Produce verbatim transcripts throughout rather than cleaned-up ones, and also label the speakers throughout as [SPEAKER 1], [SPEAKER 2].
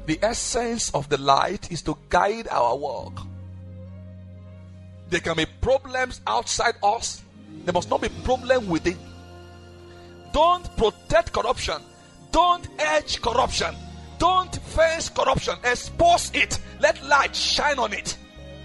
[SPEAKER 1] The essence of the light is to guide our walk. There can be problems outside us. There must not be problem within. Don't protect corruption. Don't edge corruption. Don't face corruption. Expose it. Let light shine on it.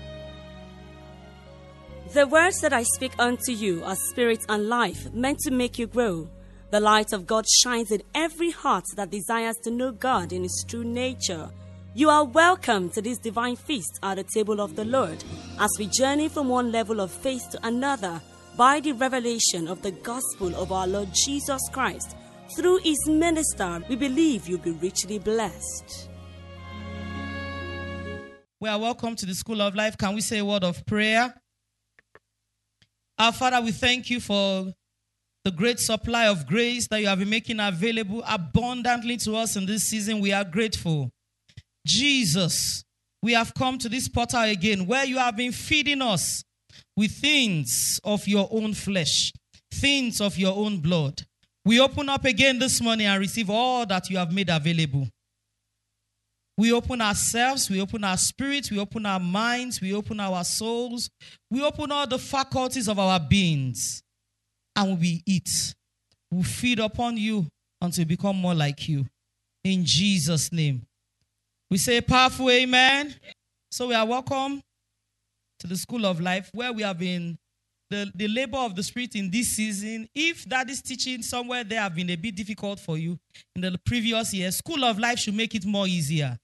[SPEAKER 2] The words that I speak unto you are spirit and life, meant to make you grow. The light of God shines in every heart that desires to know God in His true nature. You are welcome to this divine feast at the table of the Lord as we journey from one level of faith to another by the revelation of the gospel of our Lord Jesus Christ. Through His minister, we believe you'll be richly blessed.
[SPEAKER 3] Well, welcome to the School of Life. Can we say a word of prayer? Our Father, we thank you for the great supply of grace that you have been making available abundantly to us in this season. We are grateful. Jesus, we have come to this portal again where you have been feeding us with things of your own flesh, things of your own blood. We open up again this morning and receive all that you have made available. We open ourselves, we open our spirits, we open our minds, we open our souls, we open all the faculties of our beings, and we eat. We feed upon you until we become more like you. In Jesus' name. We say powerful amen. So we are welcome to the School of Life, where we have been the, the labor of the Spirit in this season. If that is teaching somewhere there have been a bit difficult for you in the previous year, School of Life should make it more easier.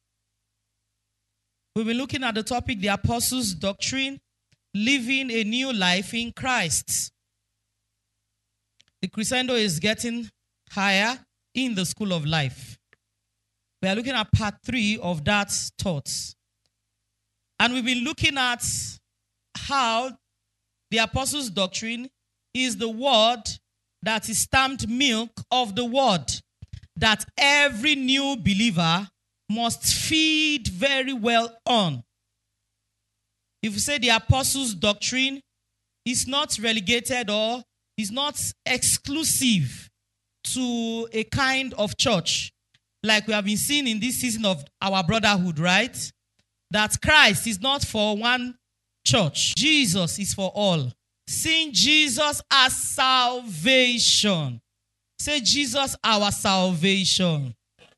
[SPEAKER 3] We've been looking at the topic, the Apostles' Doctrine, living a new life in Christ. The crescendo is getting higher in the School of Life. We are looking at part three of that thought. And we've been looking at how the Apostles' Doctrine is the word that is stamped milk of the word that every new believer must feed very well on. If you say the Apostles' Doctrine is not relegated or is not exclusive to a kind of church, like we have been seeing in this season of our brotherhood, right? That Christ is not for one church. Jesus is for all. Seeing Jesus as salvation. Say Jesus our salvation.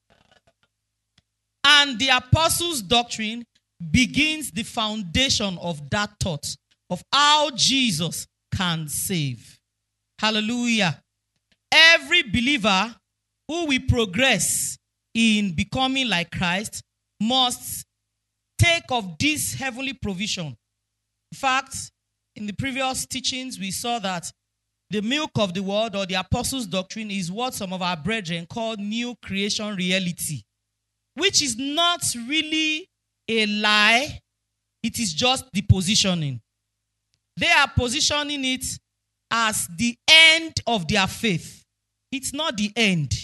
[SPEAKER 3] And the Apostles' Doctrine begins the foundation of that thought of how Jesus can save. Hallelujah. Every believer who will progress in becoming like Christ must take of this heavenly provision. In fact, in the previous teachings, we saw that the milk of the word or the Apostles' Doctrine is what some of our brethren call new creation reality, which is not really a lie. It is just the positioning. They are positioning it as the end of their faith. It's not the end.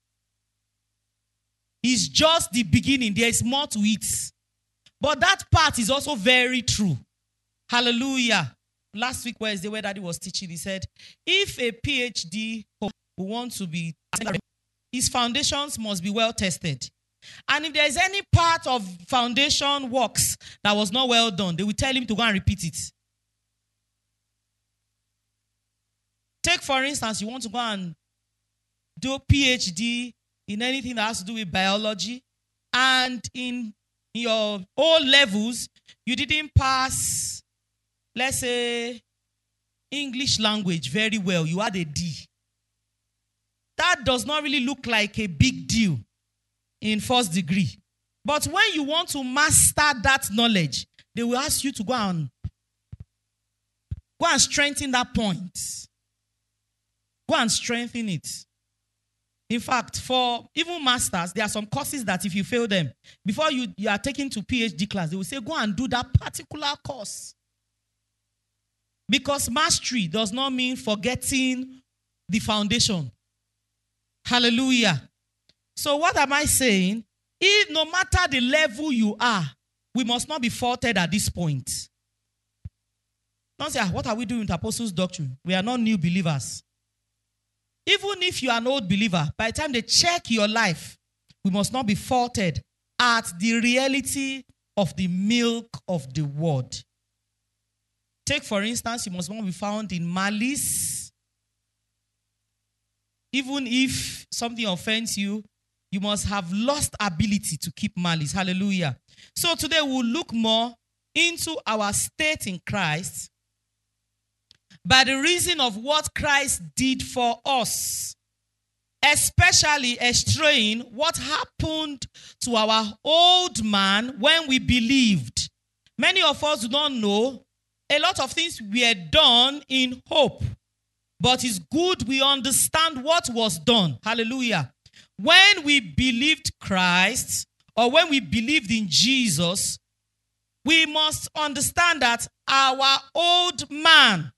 [SPEAKER 3] It's just the beginning. There is more to it. But that part is also very true. Hallelujah. Last week, Wednesday, where Daddy was teaching, he said, if a PhD wants to be, his foundations must be well tested. And if there is any part of foundation works that was not well done, they will tell him to go and repeat it. Take, for instance, you want to go and do a PhD in anything that has to do with biology, and in your O levels, you didn't pass, let's say, English language very well. You had a D. That does not really look like a big deal in first degree. But when you want to master that knowledge, they will ask you to go and go and strengthen that point. Go and strengthen it. In fact, for even masters, there are some courses that if you fail them, before you, you are taken to PhD class, they will say, go and do that particular course. Because mastery does not mean forgetting the foundation. Hallelujah. So what am I saying? If no matter the level you are, we must not be faulted at this point. Don't say, ah, what are we doing with Apostles' Doctrine? We are not new believers. Even if you are an old believer, by the time they check your life, we must not be faulted at the reality of the milk of the word. Take, for instance, you must not be found in malice. Even if something offends you, you must have lost ability to keep malice. Hallelujah. So today we'll look more into our state in Christ by the reason of what Christ did for us, especially estraying what happened to our old man when we believed. Many of us do not know a lot of things were done in hope, but it's good we understand what was done. Hallelujah. When we believed Christ, or when we believed in Jesus, we must understand that our old man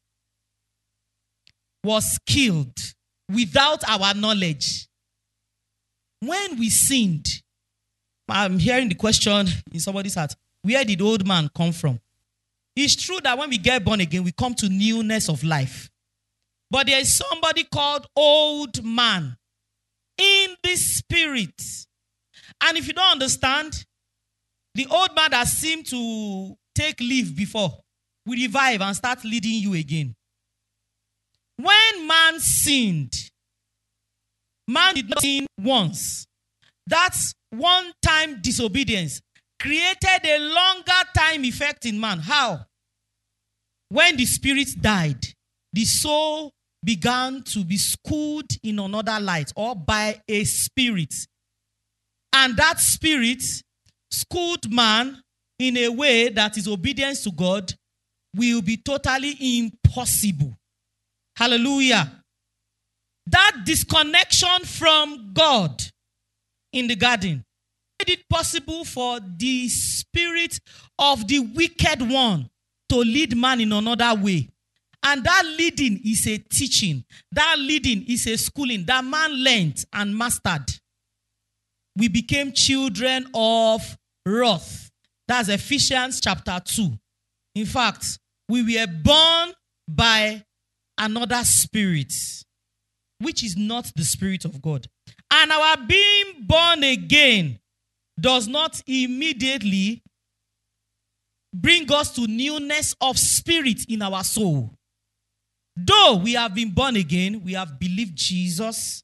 [SPEAKER 3] was killed without our knowledge. When we sinned, I'm hearing the question in somebody's heart, where did old man come from? It's true that when we get born again, we come to newness of life. But there is somebody called old man in the spirit. And if you don't understand, the old man that seemed to take leave before will revive and start leading you again. When man sinned, man did not sin once. That's one-time disobedience created a longer time effect in man. How? When the spirit died, the soul began to be schooled in another light or by a spirit. And that spirit schooled man in a way that his obedience to God will be totally impossible. Hallelujah. That disconnection from God in the garden made it possible for the spirit of the wicked one to lead man in another way. And that leading is a teaching. That leading is a schooling that man learned and mastered. We became children of wrath. That's Ephesians chapter two. In fact, we were born by another spirit, which is not the Spirit of God. And our being born again does not immediately bring us to newness of spirit in our soul. Though we have been born again, we have believed Jesus,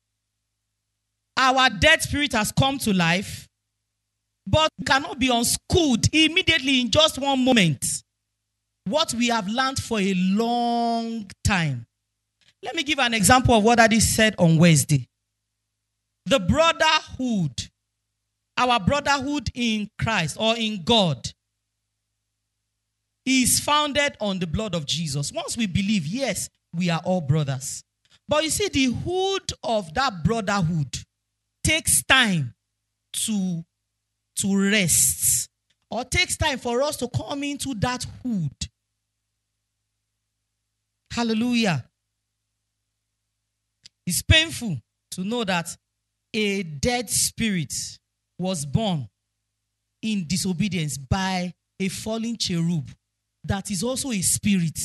[SPEAKER 3] our dead spirit has come to life, but cannot be unschooled immediately in just one moment. What we have learned for a long time. Let me give an example of what Daddy said on Wednesday. The brotherhood, our brotherhood in Christ or in God, is founded on the blood of Jesus. Once we believe, yes, we are all brothers. But you see, the hood of that brotherhood takes time to, to rest, or takes time for us to come into that hood. Hallelujah. It's painful to know that a dead spirit was born in disobedience by a fallen cherub that is also a spirit.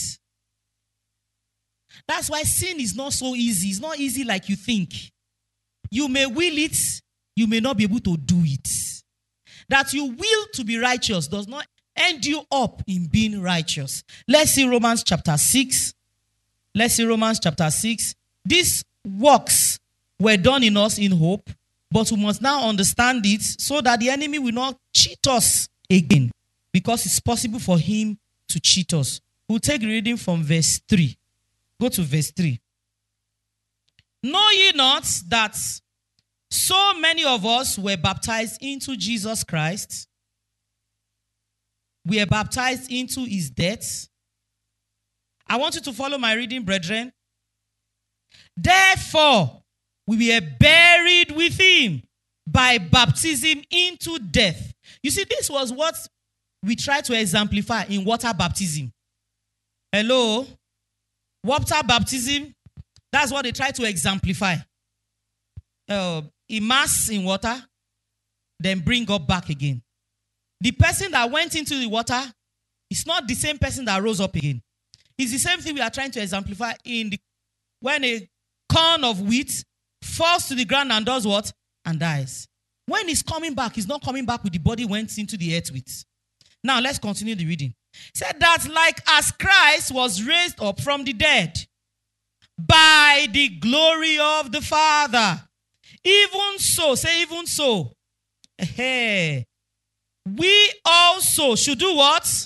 [SPEAKER 3] That's why sin is not so easy. It's not easy like you think. You may will it, you may not be able to do it. That you will to be righteous does not end you up in being righteous. Let's see Romans chapter six. Let's see Romans chapter six. These works were done in us in hope, but we must now understand it so that the enemy will not cheat us again, because it's possible for him to cheat us. We'll take reading from verse three. Go to verse three. Know ye not that so many of us were baptized into Jesus Christ? We are baptized into his death. I want you to follow my reading, brethren. Therefore, we were buried with him by baptism into death. You see, this was what we try to exemplify in water baptism. Hello? Water baptism, that's what they try to exemplify. Uh, immerse in water, then bring up back again. The person that went into the water is not the same person that rose up again. It's the same thing we are trying to exemplify in the when a corn of wheat falls to the ground and does what? And dies. When he's coming back, he's not coming back with the body went into the earth with. Now, let's continue the reading. It said that like as Christ was raised up from the dead by the glory of the Father, even so, say even so, hey, we also should do what?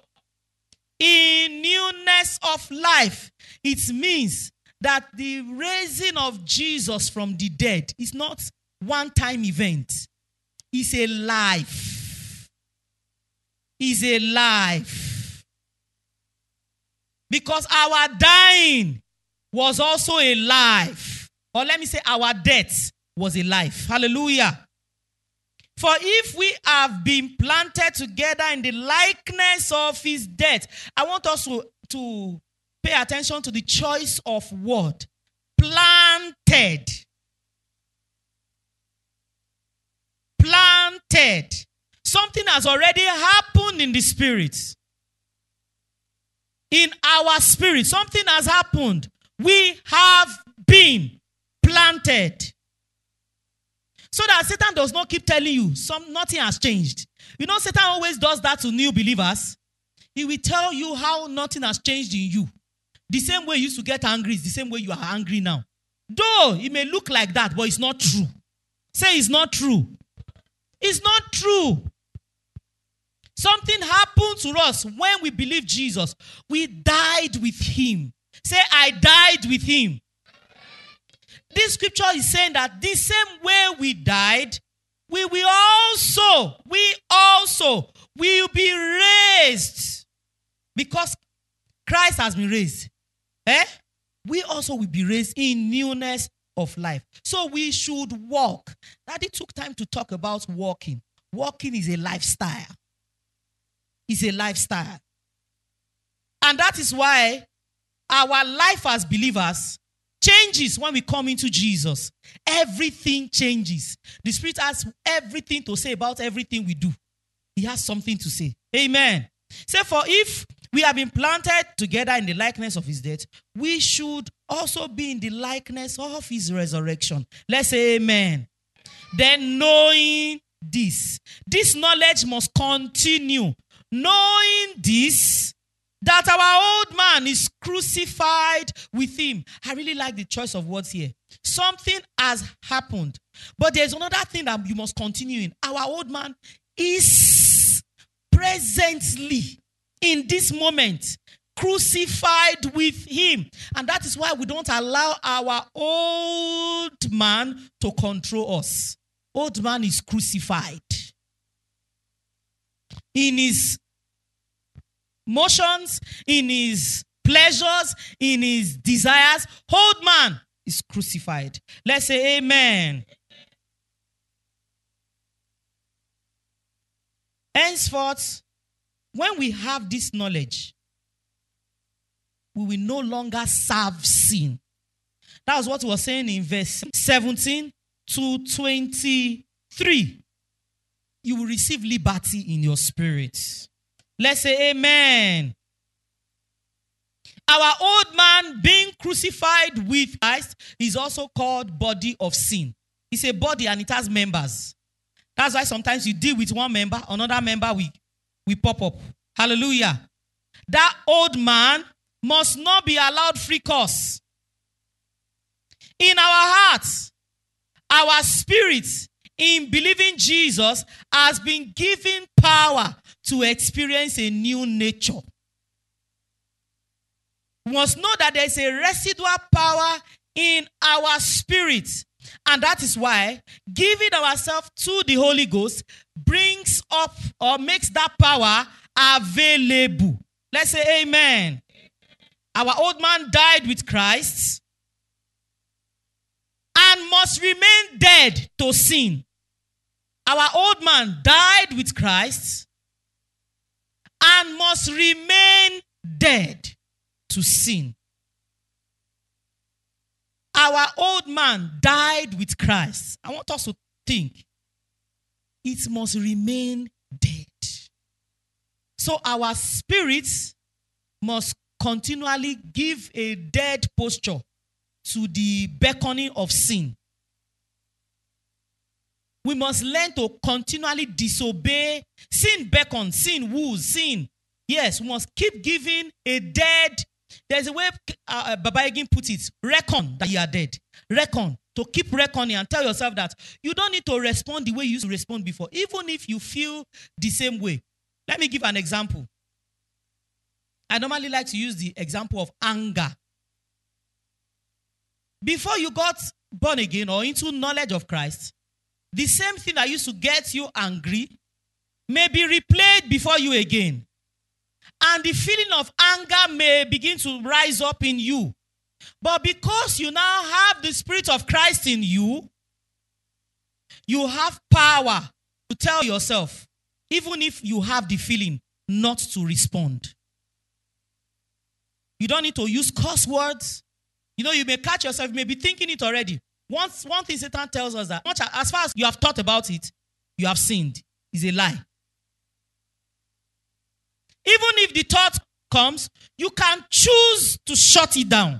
[SPEAKER 3] In newness of life. It means that the raising of Jesus from the dead is not one-time event. It's a life. It's a life. Because our dying was also a life. Or let me say our death was a life. Hallelujah. For if we have been planted together in the likeness of his death, I want us to, to pay attention to the choice of word. Planted. Planted. Something has already happened in the spirit. In our spirit, something has happened. We have been planted. So that Satan does not keep telling you some nothing has changed. You know, Satan always does that to new believers. He will tell you how nothing has changed in you. The same way you used to get angry is the same way you are angry now. Though it may look like that, but it's not true. Say it's not true. It's not true. Something happened to us when we believed Jesus. We died with him. Say, I died with him. This scripture is saying that the same way we died, we will also, we also will be raised. Because Christ has been raised. Eh? We also will be raised in newness of life. So we should walk. Daddy took time to talk about walking. Walking is a lifestyle. It's a lifestyle. And that is why our life as believers changes when we come into Jesus. Everything changes. The Spirit has everything to say about everything we do. He has something to say. Amen. Say, for if we have been planted together in the likeness of his death, we should also be in the likeness of his resurrection. Let's say amen. Then knowing this, this knowledge must continue. Knowing this, that our old man is crucified with him. I really like the choice of words here. Something has happened. But there's another thing that you must continue in. Our old man is presently, in this moment, crucified with him. And that is why we don't allow our old man to control us. Old man is crucified. In his motions, in his pleasures, in his desires, old man is crucified. Let's say amen. Henceforth, when we have this knowledge, we will no longer serve sin. That was what we were saying in verse seventeen to twenty-three. You will receive liberty in your spirit. Let's say amen. Our old man being crucified with Christ is also called body of sin. It's a body and it has members. That's why sometimes you deal with one member, another member we, we pop up. Hallelujah. That old man must not be allowed free course. In our hearts, our spirits, in believing Jesus, has been given power to experience a new nature. We must know that there is a residual power in our spirit. And that is why giving ourselves to the Holy Ghost brings up or makes that power available. Let's say amen. Our old man died with Christ and must remain dead to sin. Our old man died with Christ and must remain dead to sin. Our old man died with Christ. I want us to think. It must remain dead. So our spirits must continually give a dead posture to the beckoning of sin. We must learn to continually disobey. Sin beckons, sin woos, sin. Yes, we must keep giving a dead. There's a way uh, Baba Egin put it. Reckon that you are dead. Reckon. To keep reckoning and tell yourself that you don't need to respond the way you used to respond before, even if you feel the same way. Let me give an example. I normally like to use the example of anger. Before you got born again or into knowledge of Christ, the same thing that used to get you angry may be replayed before you again. And the feeling of anger may begin to rise up in you. But because you now have the Spirit of Christ in you, you have power to tell yourself, even if you have the feeling, not to respond. You don't need to use curse words. You know, you may catch yourself, you may be thinking it already. Once, one thing Satan tells us that, as far as you have thought about it, you have sinned. It's a lie. Even if the thought comes, you can choose to shut it down.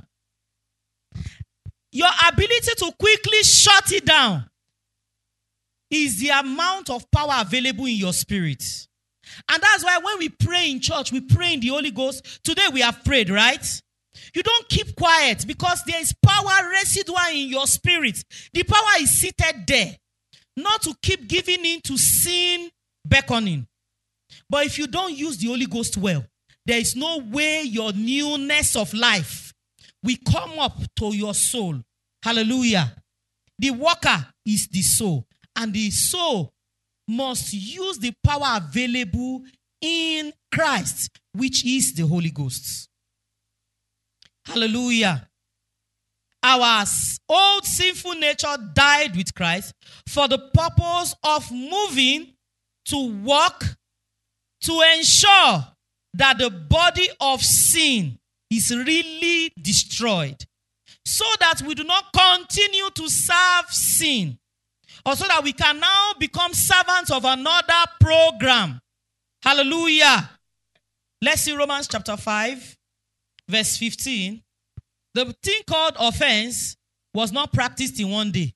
[SPEAKER 3] Your ability to quickly shut it down is the amount of power available in your spirit. And that's why when we pray in church, we pray in the Holy Ghost. Today we have prayed, right? You don't keep quiet because there is power residual in your spirit. The power is seated there. Not to keep giving in to sin beckoning. But if you don't use the Holy Ghost well, there is no way your newness of life will come up to your soul. Hallelujah. The worker is the soul. And the soul must use the power available in Christ, which is the Holy Ghost. Hallelujah. Our old sinful nature died with Christ for the purpose of moving to work to ensure that the body of sin is really destroyed, so that we do not continue to serve sin, or so that we can now become servants of another program. Hallelujah. Let's see Romans chapter five, verse fifteen. The thing called offense was not practiced in one day.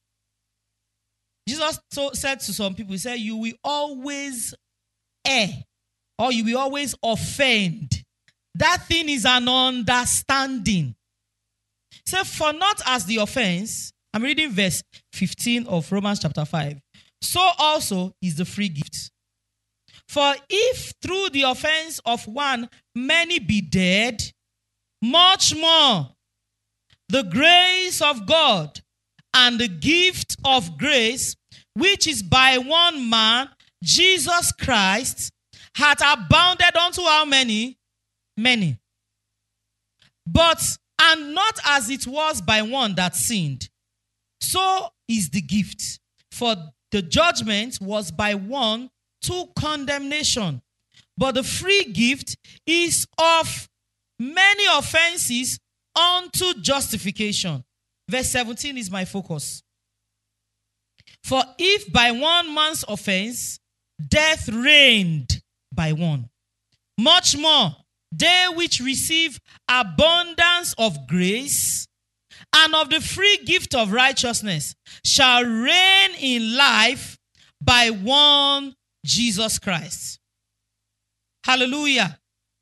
[SPEAKER 3] Jesus so said to some people, he said, you will always err, or you will always offend. That thing is an understanding. So for not as the offense, I'm reading verse fifteen of Romans chapter five. So also is the free gift. For if through the offense of one many be dead, much more the grace of God and the gift of grace, which is by one man, Jesus Christ, hath abounded unto how many? Many. But, and not as it was by one that sinned, so is the gift. For the judgment was by one to condemnation, but the free gift is of many offenses unto justification. Verse seventeen is my focus. For if by one man's offense death reigned by one, much more they which receive abundance of grace and of the free gift of righteousness shall reign in life by one Jesus Christ. Hallelujah.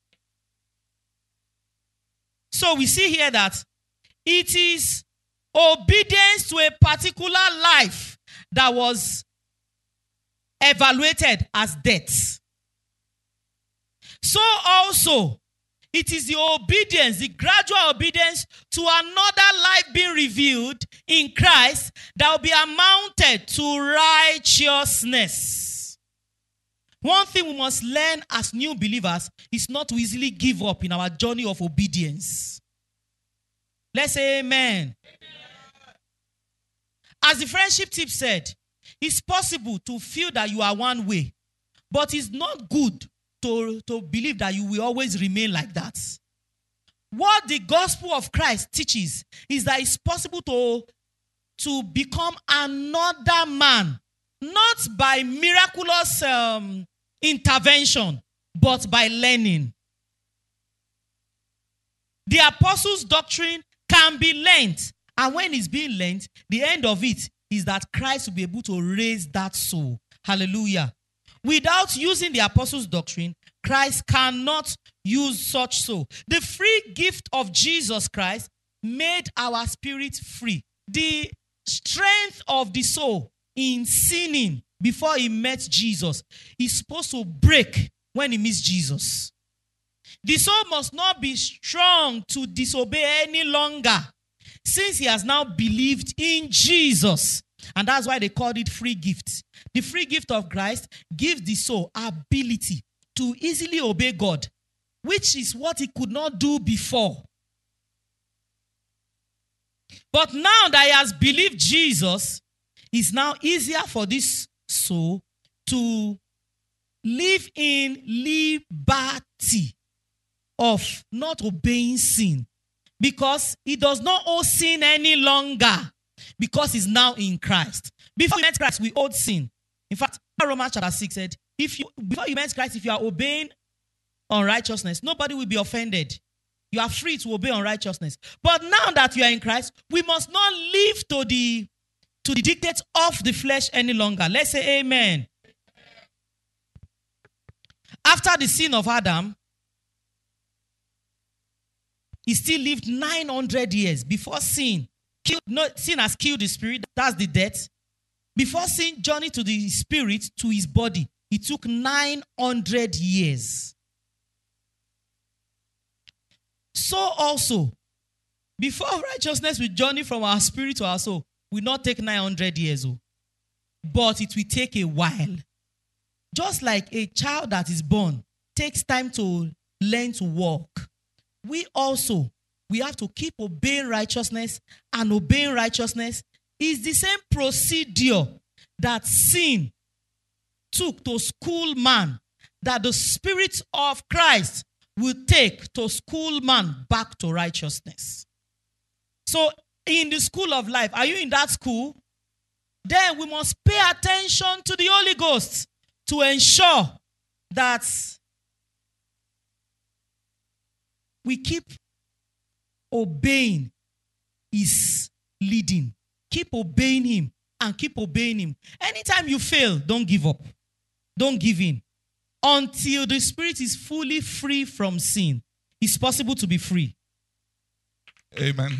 [SPEAKER 3] So we see here that it is obedience to a particular life that was evaluated as death. So also, it is the obedience, the gradual obedience to another life being revealed in Christ that will be amounted to righteousness. One thing we must learn as new believers is not to easily give up in our journey of obedience. Let's say amen. Amen. As the friendship tip said, it's possible to feel that you are one way, but it's not good to, to believe that you will always remain like that. What the gospel of Christ teaches is that it's possible to, to become another man, not by miraculous um, intervention, but by learning. The apostles' doctrine can be learned, and when it's being learned, the end of it is that Christ will be able to raise that soul. Hallelujah. Without using the apostles' doctrine, Christ cannot use such soul. The free gift of Jesus Christ made our spirit free. The strength of the soul in sinning before he met Jesus is supposed to break when he meets Jesus. The soul must not be strong to disobey any longer, since he has now believed in Jesus. And that's why they called it free gift. The free gift of Christ gives the soul ability to easily obey God, which is what he could not do before. But now that he has believed Jesus, it's now easier for this soul to live in liberty of not obeying sin, because he does not owe sin any longer, because he's now in Christ. Before you met Christ, we owed sin. In fact, Romans chapter six said, if you before you met Christ, if you are obeying unrighteousness, nobody will be offended. You are free to obey unrighteousness. But now that you are in Christ, we must not live to the to the dictates of the flesh any longer. Let's say amen. After the sin of Adam, he still lived nine hundred years before sin. Killed, no, sin has killed the spirit. That's the death. Before sin journeyed to the spirit, to his body, it took nine hundred years. So also, before righteousness will journey from our spirit to our soul, will not take nine hundred years. Oh, but it will take a while. Just like a child that is born takes time to learn to walk, we also, we have to keep obeying righteousness, and obeying righteousness is the same procedure that sin took to school man, that the Spirit of Christ will take to school man back to righteousness. So in the school of life, are you in that school? Then we must pay attention to the Holy Ghost to ensure that we keep obeying his leading. Keep obeying him and keep obeying him. Anytime you fail, don't give up. Don't give in. Until the spirit is fully free from sin, it's possible to be free.
[SPEAKER 1] Amen.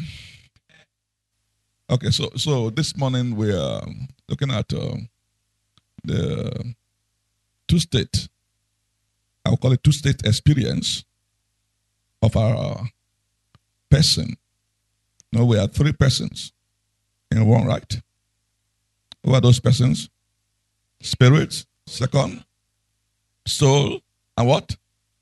[SPEAKER 1] Okay, so so this morning we are looking at uh, the two-state, I'll call it two-state experience of our person. No, we are three persons in one, right? Who are those persons? Spirit, second, soul, and what?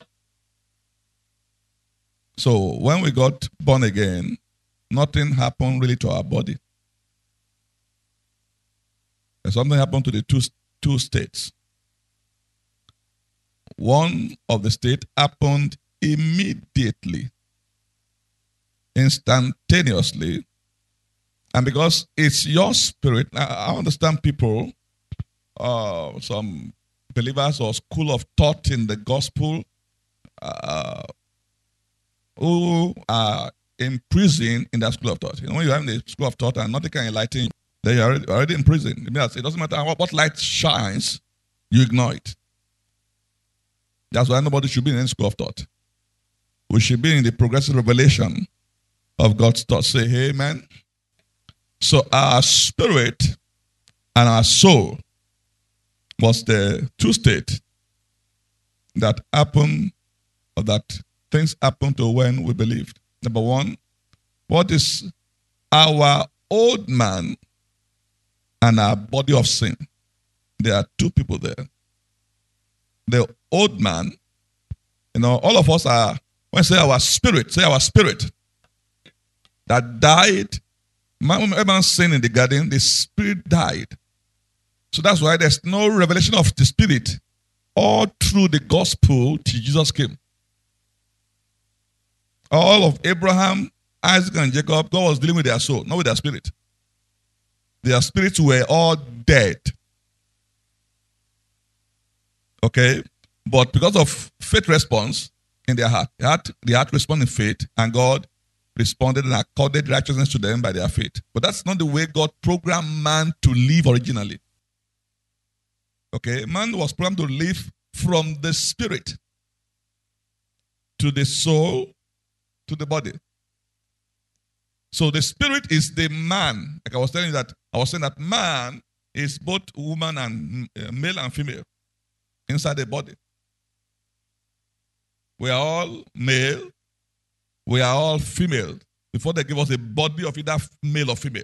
[SPEAKER 1] So when we got born again, nothing happened really to our body. And something happened to the two, two states. One of the state happened immediately, instantaneously. And because it's your spirit, I understand people, uh, some believers or school of thought in the gospel uh, who are in prison in that school of thought. You know, when you are in the school of thought and nothing can enlighten you, they are already, already in prison. It doesn't matter what, what light shines, you ignore it. That's why nobody should be in any school of thought. We should be in the progressive revelation of God's thought. Say amen. So our spirit and our soul was the two state that happened, or that things happened to when we believed. Number one, what is our old man and our body of sin? There are two people there. The old man, you know, all of us are, when I say our spirit, say our spirit that died. When man sinned in the garden, the spirit died. So that's why there's no revelation of the spirit all through the gospel till Jesus came. All of Abraham, Isaac, and Jacob, God was dealing with their soul, not with their spirit. Their spirits were all dead. Okay? But because of faith response in their heart, the heart, the heart responded in faith, and God responded and accorded righteousness to them by their faith. But that's not the way God programmed man to live originally. Okay, man was programmed to live from the spirit to the soul to the body. So the spirit is the man. Like I was telling you that, I was saying that man is both woman and uh, male and female inside the body. We are all male. We are all female. Before they give us a body of either male or female.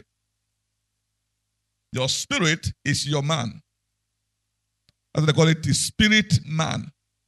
[SPEAKER 1] Your spirit is your man. That's what they call it, the spirit man.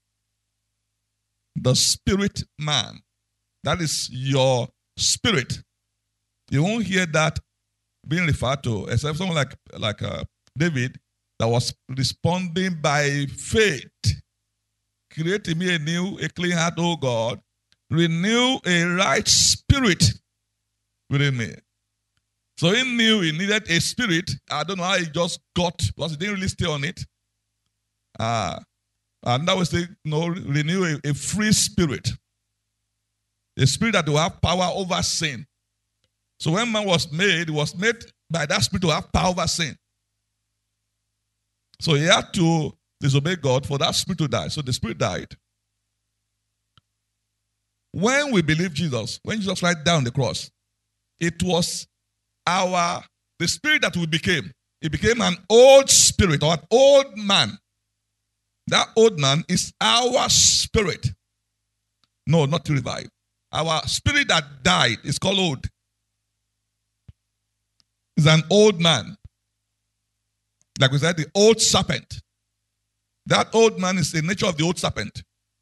[SPEAKER 1] The spirit man. That is your spirit. You won't hear that being referred to, except someone like, like uh, David that was responding by faith. Create in me a new, a clean heart, O God. Renew a right spirit within me. So he knew he needed a spirit. I don't know how he just got, because he didn't really stay on it. Uh, and that was say, no, renew a, a free spirit. A spirit that will have power over sin. So when man was made, he was made by that spirit to have power over sin. So he had to disobey God for that spirit to die. So the spirit died. When we believe Jesus, when Jesus died down the cross, it was our, the spirit that we became. It became an old spirit or an old man. That old man is our spirit. No, not to revive. Our spirit that died is called old. It's an old man. Like we said, the old serpent. That old man is the nature of the old serpent.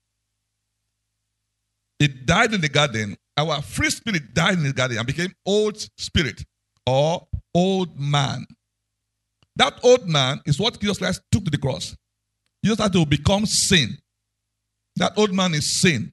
[SPEAKER 1] It died in the garden. Our free spirit died in the garden and became old spirit or old man. That old man is what Jesus Christ took to the cross. Jesus had to become sin. That old man is sin.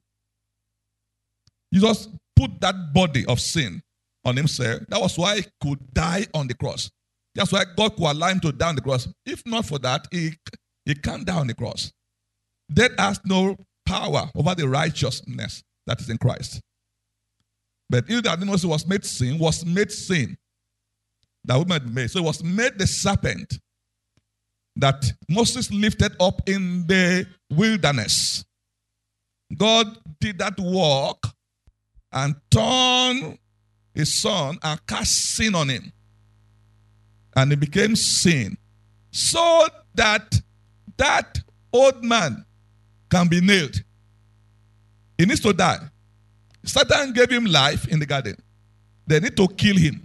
[SPEAKER 1] Jesus put that body of sin on himself. That was why he could die on the cross. That's why God could allow him to die on the cross. If not for that, he, he can't die on the cross. Death has no power over the righteousness that is in Christ. But he that was made sin, was made sin. That woman made. So it was made the serpent that Moses lifted up in the wilderness. God did that work and turned his son and cast sin on him. And it became sin. So that that old man can be nailed. He needs to die. Satan gave him life in the garden. They need to kill him.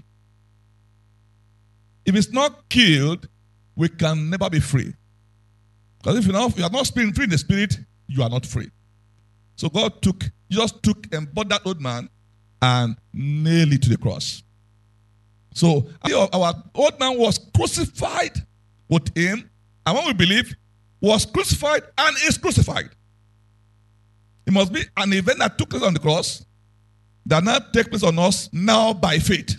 [SPEAKER 1] If it's not killed, we can never be free. Because if you, not, you are not free in the spirit, you are not free. So God took, just took and bought that old man and nailed it to the cross. So our old man was crucified with him, and when we believe, was crucified and is crucified. It must be an event that took place on the cross that now takes place on us now by faith.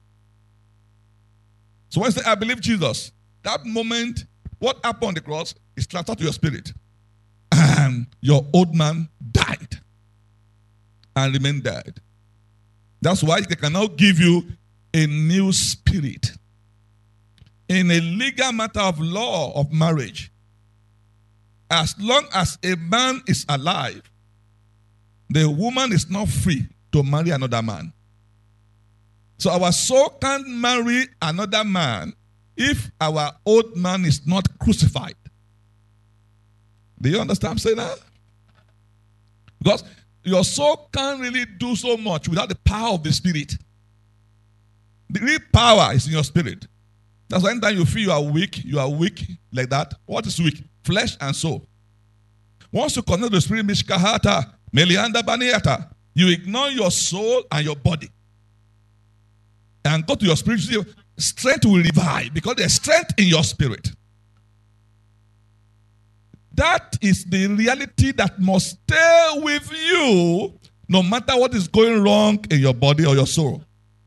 [SPEAKER 1] So when I say I believe Jesus, that moment, what happened on the cross is transferred to your spirit. And your old man died and remained dead. That's why they can now give you a new spirit. In a legal matter of law of marriage, as long as a man is alive, the woman is not free to marry another man. So our soul can't marry another man if our old man is not crucified. Do you understand what I'm saying now? Because your soul can't really do so much without the power of the spirit. The real power is in your spirit. That's why anytime you feel you are weak, you are weak like that. What is weak? Flesh and soul. Once you connect the spirit, Mishkahata, Melianda Baniata, you ignore your soul and your body. And go to your spirit, strength will revive because there's strength in your spirit. That is the reality that must stay with you no matter what is going wrong in your body or your soul.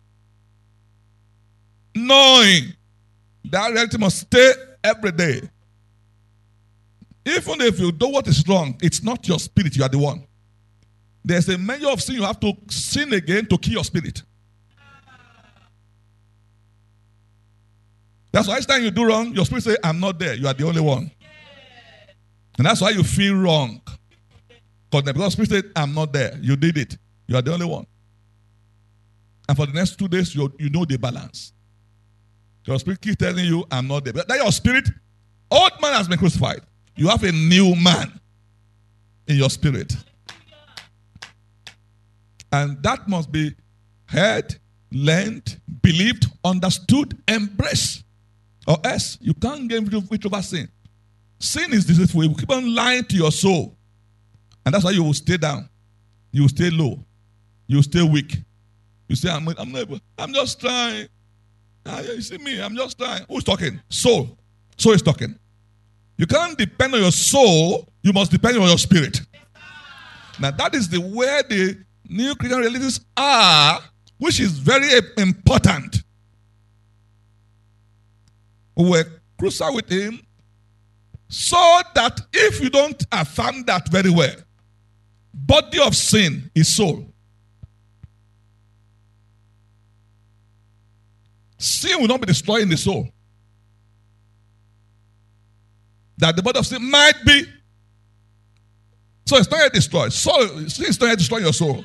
[SPEAKER 1] Knowing that reality must stay every day. Even if you know what is wrong, it's not your spirit, you are the one. there's a measure of sin you have to sin again to kill your spirit. That's why each time you do wrong, your spirit says, I'm not there. You are the only one. And that's why you feel wrong. Because the spirit said, I'm not there. You did it. You are the only one. And for the next two days, you, you know the balance. Your spirit keeps telling you, I'm not there. But that your spirit, old man has been crucified. You have a new man in your spirit. And that must be heard, learned, believed, understood, embraced. Or else, you can't get victory over sin. Sin is deceitful. You keep on lying to your soul. And that's why you will stay down. You will stay low. You will stay weak. You say, I'm, I'm, never, I'm just trying. Ah, you see me, I'm just trying. Who's talking? Soul. Soul is talking. You can't depend on your soul. You must depend on your spirit. Now, that is the where the new Christian realities are, which is very important. We were crucial with him so that if you don't affirm that very well, body of sin is soul. Sin will not be destroyed in the soul. That the body of sin might be. So it's not yet destroyed. Soul, sin is not yet destroying your soul.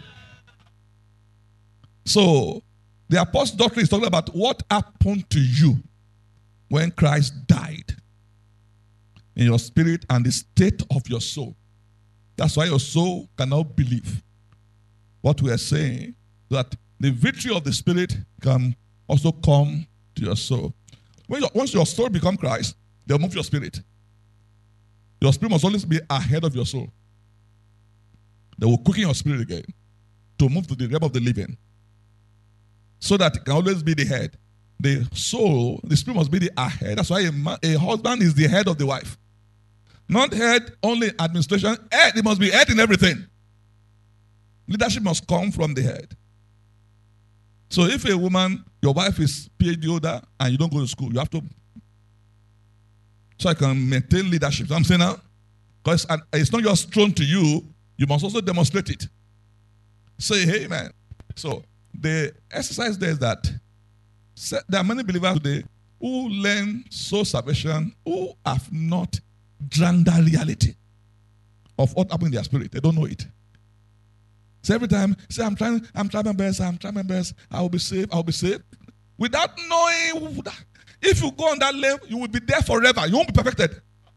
[SPEAKER 1] So the apostle doctrine is talking about what happened to you when Christ died in your spirit and the state of your soul. That's why your soul cannot believe what we are saying, that the victory of the spirit can also come to your soul. When your, once your soul becomes Christ, they'll move your spirit. Your spirit must always be ahead of your soul. They will quicken your spirit again to move to the realm of the living, so that it can always be the head. The soul, the spirit must be the ahead. That's why a, man, a husband is the head of the wife. Not head only administration. Head, it must be head in everything. Leadership must come from the head. So if a woman, your wife is PhD holder and you don't go to school, you have to, so I can maintain leadership. So I'm saying now, because it's not just thrown to you, you must also demonstrate it. Say, hey man. So the exercise there is that there are many believers today who learn soul salvation who have not drank that reality of what happened in their spirit. They don't know it. So every time, say, I'm trying, I'm trying my best, I'm trying my best, I will be saved, I will be saved. Without knowing, if you go on that level, you will be there forever. You won't be perfected.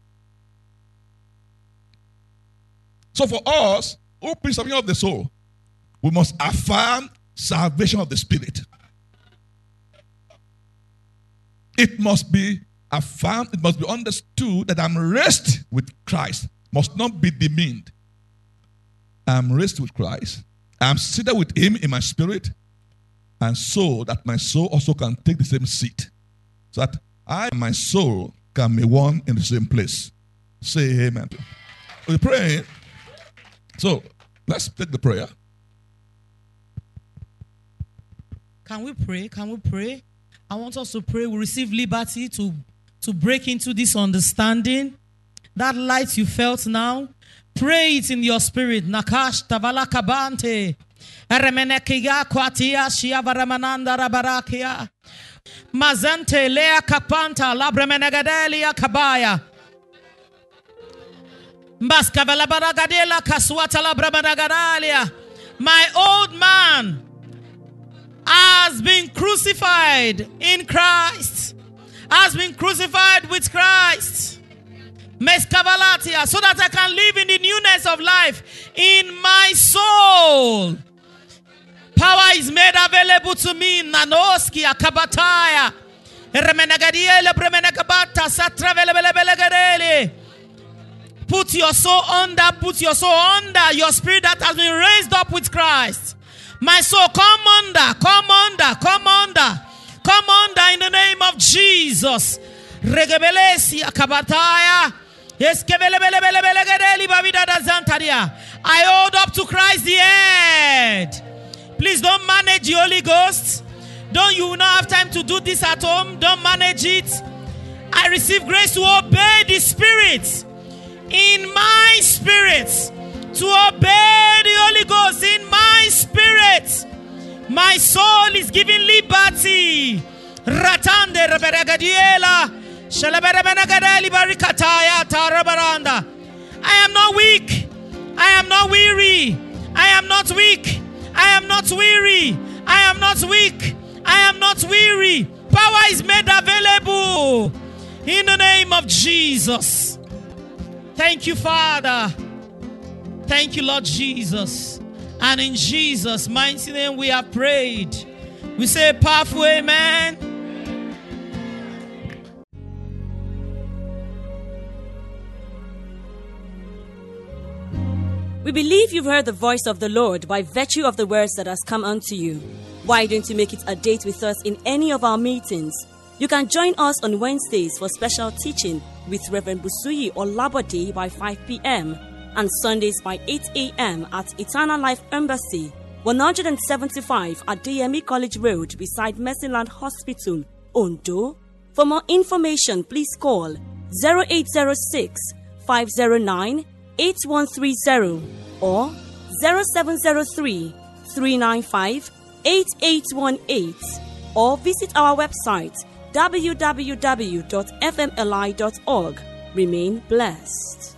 [SPEAKER 1] So for us, who preach something of the soul, we must affirm salvation of the spirit. It must be affirmed, it must be understood that I'm raised with Christ, must not be demeaned. I'm raised with Christ. I'm seated with him in my spirit, and so that my soul also can take the same seat. So that I and my soul can be one in the same place. Say amen. We're praying. So let's take the prayer.
[SPEAKER 3] Can we pray? Can we pray? I want us to pray. We receive liberty to, to break into this understanding. That light you felt now, pray it in your spirit. Nakash tavala kabante. Eremenekiya kwatia shiavaramananda rabarakia. Mazante lea kapanta labremenegadelia kabaya. Mbaskavala baragadela kaswata labremenegadalia. My old man has been crucified in Christ, has been crucified with Christ. Meskavalatia, so that I can live in the newness of life in my soul. Power is made available to me. Nanoski akabataya. Remenegadiele bremenegabata satravele. Put your soul under, put your soul under your spirit that has been raised up with Christ. My soul, come under, come under, come under, come under in the name of Jesus. Regebelesi akabataya. I hold up to Christ the head. Please don't manage the Holy Ghost. Don't you not have time to do this at home? Don't manage it. I receive grace to obey the Spirit in my spirit, to obey the Holy Ghost in my spirit. My soul is giving liberty. Ratande reberagadiela. Shalaberebenagadeli barikataya tarabaranda. I am not weak. I am not weary. I am not weak. I am not weary. I am not weak. I am not weary. Power is made available in the name of Jesus. Thank you, Father. Thank you, Lord Jesus. And in Jesus' mighty name we have prayed. We say powerful amen.
[SPEAKER 2] We believe you've heard the voice of the Lord by virtue of the words that has come unto you. Why don't you make it a date with us in any of our meetings? You can join us on Wednesdays for special teaching with Reverend Busuyi Olabode by five p.m. and Sundays by eight a.m. at Eternal Life Embassy, one seventy-five at D M E College Road beside Mercyland Hospital, Ondo. For more information, please call zero eight zero six, five zero nine, eight one three zero or zero seven zero three, three nine five, eight eight one eight or visit our website w w w dot f m l i dot org. Remain blessed.